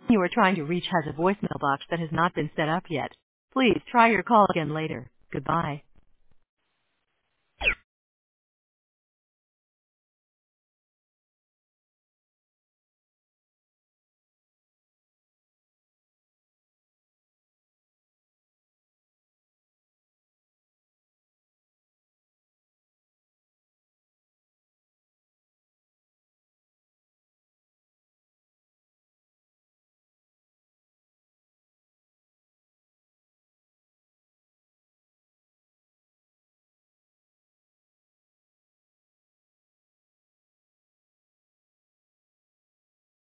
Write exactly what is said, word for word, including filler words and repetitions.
you are trying to reach has a voicemail box that has not been set up yet. Please try your call again later. Goodbye.